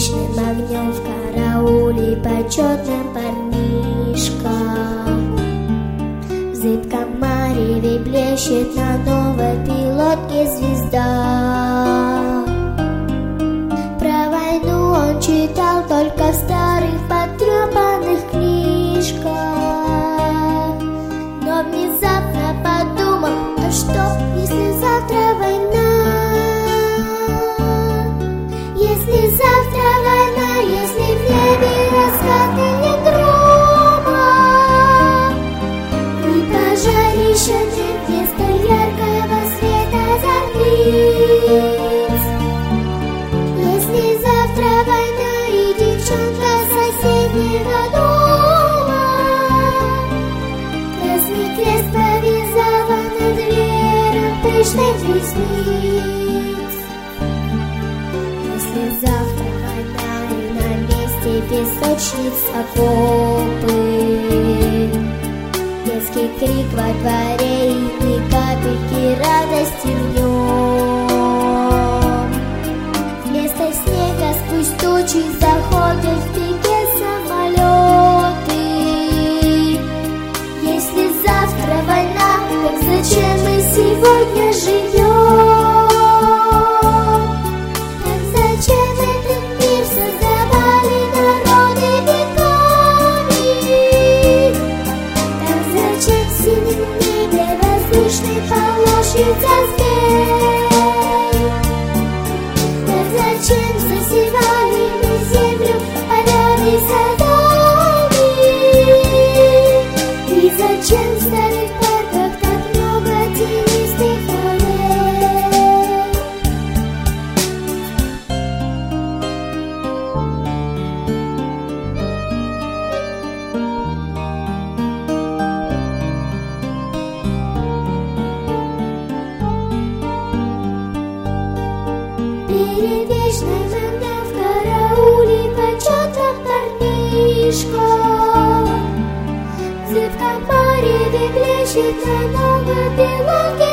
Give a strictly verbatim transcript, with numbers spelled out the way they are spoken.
вечным огнем в карауле почетным парнишка. В зыбком мареве блещет на новой пилотке звезда. Про войну он читал только в старых потрепанных книжках, но внезапно подумал: а что, если завтра война? Если завтра война, если в небе раскаты грома и пожарища нет вместо яркого света зорниц. Если завтра война и девчонка соседнего дома красный крест повязала над дверью пышных ресниц. Если завтра война и на месте песочниц окопы, детский крик во дворе и ни капельки радости в нем. Вместо снега сквозь тучи заходят в пике самолеты. Если завтра война, так зачем мы сегодня живем? Так зачем засевали мы землю полями садами? И зачем в старых парках так много тенистых аллей? Перед вечным огнем в карауле почетным парнишка. В зыбком мареве блещет на новой пилотке